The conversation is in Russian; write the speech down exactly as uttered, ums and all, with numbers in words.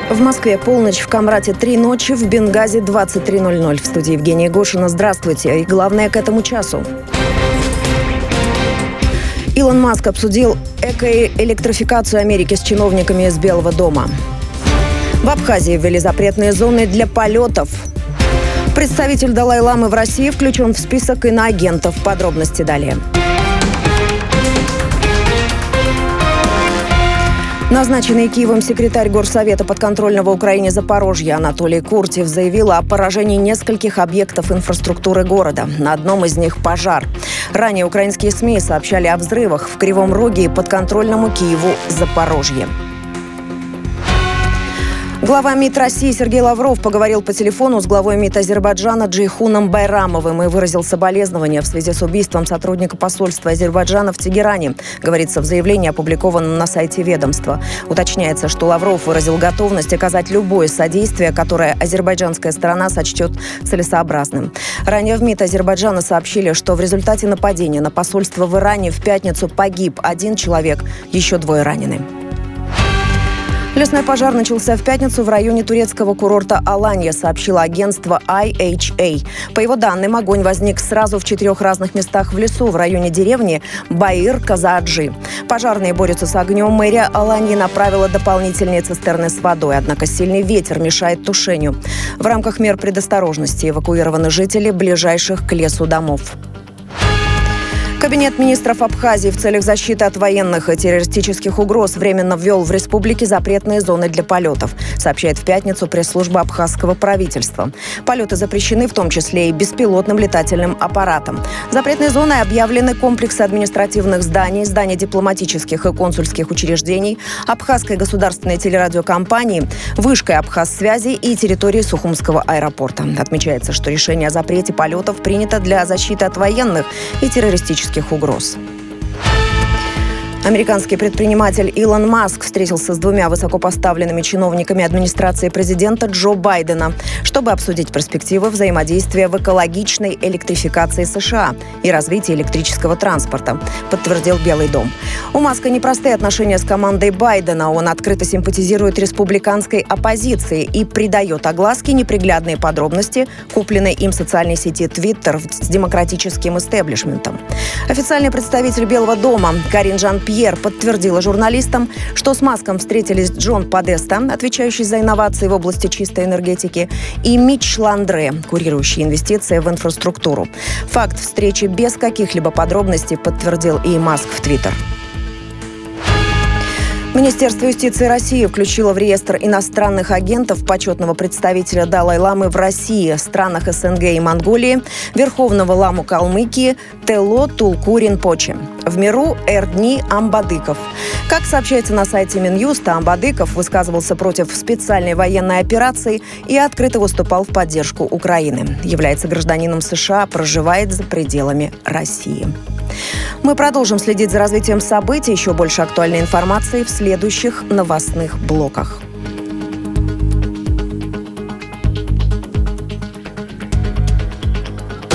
В Москве полночь, в Камрате три ночи, в Бенгази двадцать три ноль ноль. В студии Евгения Гошина. Здравствуйте. И главное к этому часу. Илон Маск обсудил экоэлектрификацию Америки с чиновниками из Белого дома. В Абхазии ввели запретные зоны для полетов. Представитель Далай-ламы в России включен в список иноагентов. Подробности далее. Назначенный Киевом секретарь Горсовета подконтрольного Украине Запорожья Анатолий Куртьев заявил о поражении нескольких объектов инфраструктуры города. На одном из них пожар. Ранее украинские СМИ сообщали о взрывах в Кривом Роге и подконтрольному Киеву Запорожье. Глава МИД России Сергей Лавров поговорил по телефону с главой МИД Азербайджана Джейхуном Байрамовым и выразил соболезнования в связи с убийством сотрудника посольства Азербайджана в Тегеране, говорится в заявлении, опубликованном на сайте ведомства. Уточняется, что Лавров выразил готовность оказать любое содействие, которое азербайджанская сторона сочтет целесообразным. Ранее в МИД Азербайджана сообщили, что в результате нападения на посольство в Иране в пятницу погиб один человек, еще двое ранены. Лесной пожар начался в пятницу в районе турецкого курорта Аланья, сообщило агентство ай эйч эй. По его данным, огонь возник сразу в четырех разных местах в лесу в районе деревни Баир-Казааджи. Пожарные борются с огнем. Мэрия Аланьи направила дополнительные цистерны с водой, однако сильный ветер мешает тушению. В рамках мер предосторожности эвакуированы жители ближайших к лесу домов. Кабинет министров Абхазии в целях защиты от военных и террористических угроз временно ввел в республике запретные зоны для полетов, сообщает в пятницу пресс-служба абхазского правительства. Полеты запрещены, в том числе и беспилотным летательным аппаратом. Запретные зоны объявлены комплексы административных зданий, здания дипломатических и консульских учреждений, Абхазской государственной телерадиокомпании, вышкой Абхазсвязи и территории Сухумского аэропорта. Отмечается, что решение о запрете полетов принято для защиты от военных и террористических угроз. Американский предприниматель Илон Маск встретился с двумя высокопоставленными чиновниками администрации президента Джо Байдена, чтобы обсудить перспективы взаимодействия в экологичной электрификации США и развитии электрического транспорта, подтвердил Белый дом. У Маска непростые отношения с командой Байдена. Он открыто симпатизирует республиканской оппозиции и придает огласке неприглядные подробности купленной им социальной сети Twitter с демократическим истеблишментом. Официальный представитель Белого дома Карин Жан-Пьер подтвердила журналистам, что с Маском встретились Джон Подеста, отвечающий за инновации в области чистой энергетики, и Митч Ландре, курирующий инвестиции в инфраструктуру. Факт встречи без каких-либо подробностей подтвердил и Маск в Твиттер. Министерство юстиции России включило в реестр иностранных агентов почетного представителя Далай-ламы в России, странах СНГ и Монголии, верховного ламу Калмыкии Тело Тулку Ринпоче. В миру Эрдни Амбадыков. Как сообщается на сайте Минюста, Амбадыков высказывался против специальной военной операции и открыто выступал в поддержку Украины. Является гражданином США, проживает за пределами России. Мы продолжим следить за развитием событий. Еще больше актуальной информации в следующих новостных блоках.